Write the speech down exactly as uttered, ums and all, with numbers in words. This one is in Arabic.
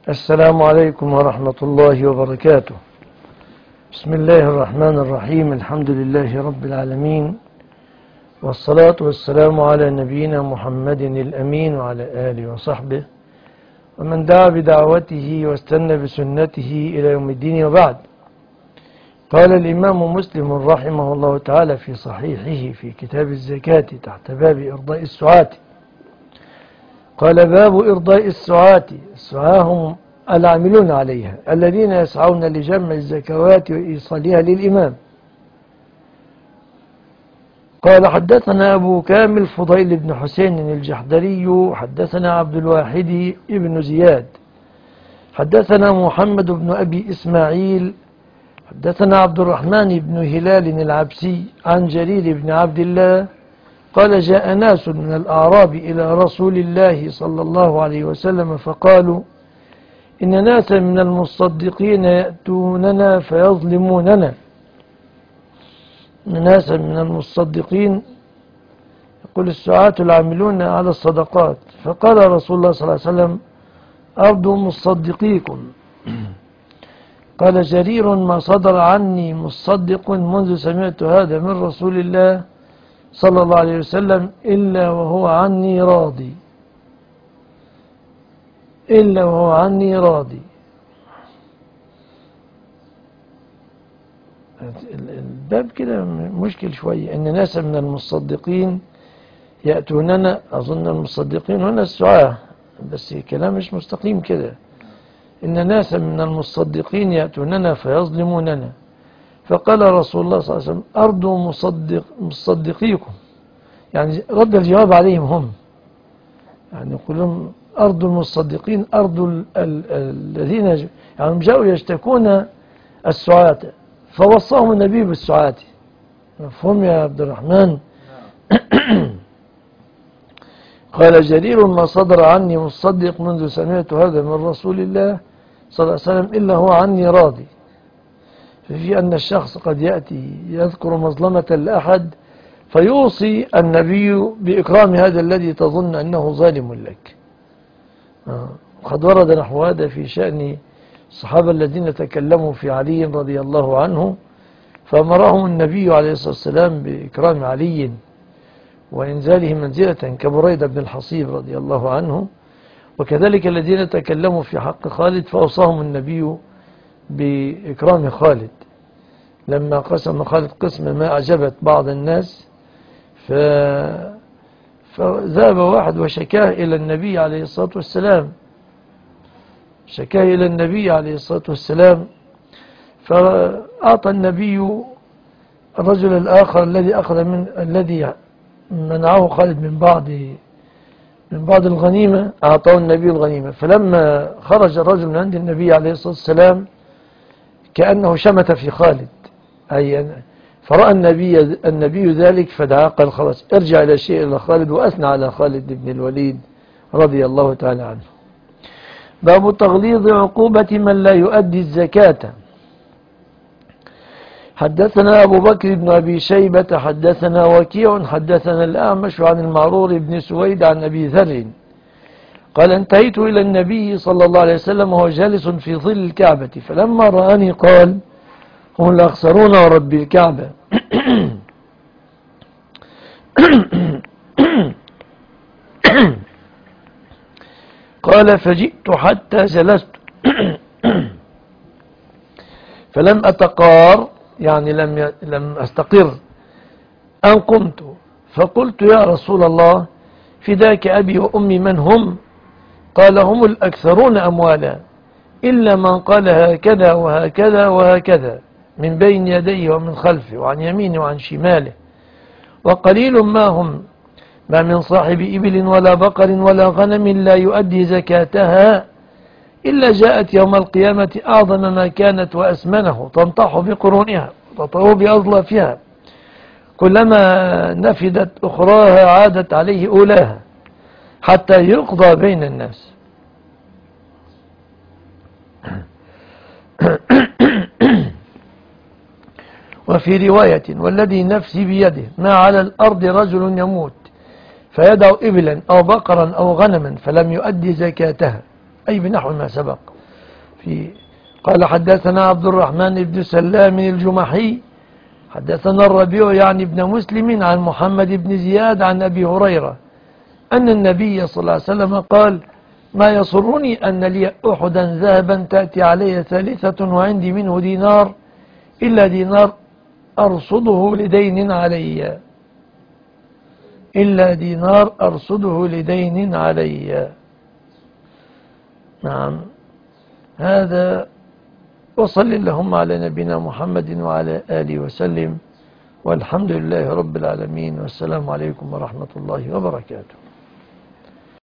السلام عليكم ورحمة الله وبركاته. بسم الله الرحمن الرحيم. الحمد لله رب العالمين، والصلاة والسلام على نبينا محمد الأمين وعلى آله وصحبه ومن دعا بدعوته واستنى بسنته إلى يوم الدين، وبعد. قال الإمام مسلم رحمه الله تعالى في صحيحه في كتاب الزكاة تحت باب إرضاء السعاة، قال: باب إرضاء السعاة. السعاة هم العاملون عليها الذين يسعون لجمع الزكوات وإيصالها للإمام. قال: حدثنا أبو كامل فضيل بن حسين الجحدري، حدثنا عبد الواحد بن زياد، حدثنا محمد بن أبي إسماعيل، حدثنا عبد الرحمن بن هلال العبسي عن جرير بن عبد الله قال: جاء ناس من الأعراب إلى رسول الله صلى الله عليه وسلم فقالوا: إن ناسا من المصدقين يأتوننا فيظلموننا. إن ناسا من المصدقين، يقول السعاة العاملون على الصدقات. فقال رسول الله صلى الله عليه وسلم: أرضوا مصدقيكم. قال جرير: ما صدر عني مصدق منذ سمعت هذا من رسول الله صلى الله عليه وسلم إلا وهو عني راضي، إلا وهو عني راضي. الباب كده مشكل شوية. إن ناس من المصدقين يأتوننا، أظن المصدقين هنا السعاة، بس كلام مش مستقيم كده. إن ناس من المصدقين يأتوننا فيظلموننا. فقال رسول الله صلى الله عليه وسلم: أرضوا مصدق مصدقيكم، يعني رد الجواب عليهم هم، يعني يقول لهم أرض المصدقين، أرض الذين يعني جاءوا يشتكون السعاة، فوصاهم النبي بالسعاة. مفهوم يا عبد الرحمن؟ قال جرير: ما صدر عني مصدق منذ سمعت هذا من رسول الله صلى الله عليه وسلم إلا هو عني راضي. في أن الشخص قد يأتي يذكر مظلمة لأحد فيوصي النبي بإكرام هذا الذي تظن أنه ظالم لك. قد ورد نحو هذا في شأن الصحابة الذين تكلموا في علي رضي الله عنه، فأمرهم النبي عليه الصلاة والسلام بإكرام علي وإنزاله منزلة كبريدة بن الحصيب رضي الله عنه. وكذلك الذين تكلموا في حق خالد فأوصاهم النبي بإكرام خالد لما قسم خالد قسم ما أعجبت بعض الناس، ف... فذهب واحد وشكاه إلى النبي عليه الصلاة والسلام، شكاه إلى النبي عليه الصلاة والسلام، فأعطى النبي الرجل الآخر الذي أخذ من الذي منعه خالد من بعض من بعض الغنيمة، أعطاه النبي الغنيمة. فلما خرج الرجل من عند النبي عليه الصلاة والسلام كأنه شمت في خالد، أي فرأى النبي النبي ذلك فدعا، قال: خلاص ارجع إلى شيء إلى خالد، وأثنى على خالد بن الوليد رضي الله تعالى عنه. باب تغليظ عقوبة من لا يؤدي الزكاة. حدثنا أبو بكر بن أبي شيبة حدثنا وكيع حدثنا الأعمش عن المعرور بن سويد عن أبي ذر قال: انتهيت إلى النبي صلى الله عليه وسلم وهو جالس في ظل الكعبة، فلما رآني قال: هم الأخسرون ورب الكعبة. قال: فجئت حتى جلست فلم أتقار، يعني لم لم أستقر، أن قمت فقلت: يا رسول الله، فداك أبي وأمي، من هم؟ قال: هم الأكثرون أموالا، إلا من قال هكذا وهكذا وهكذا من بين يديه ومن خلفه وعن يمينه وعن شماله، وقليل ما هم، ما من صاحب إبل ولا بقر ولا غنم لا يؤدي زكاتها إلا جاءت يوم القيامة أعظم ما كانت وأسمنه، تنطح بقرونها وتطأ بأظلافها، كلما نفدت أخراها عادت عليه أولاها حتى يقضى بين الناس. وفي رواية: والذي نفسي بيده ما على الأرض رجل يموت فيدع إبلا أو بقرا أو غنما فلم يؤدي زكاتها، أي بنحو ما سبق، في قال حدثنا عبد الرحمن بن سلام الجمحي حدثنا الربيع يعني بن مسلم عن محمد بن زياد عن أبي هريرة أن النبي صلى الله عليه وسلم قال ما يسرني أن لي أحدا ذهبا تأتي علي ثالثة وعندي منه دينار إلا دينار أرصده لدين علي إلا دينار أرصده لدين علي. نعم، هذا. وصل اللهم على نبينا محمد وعلى آله وسلم، والحمد لله رب العالمين، والسلام عليكم ورحمة الله وبركاته.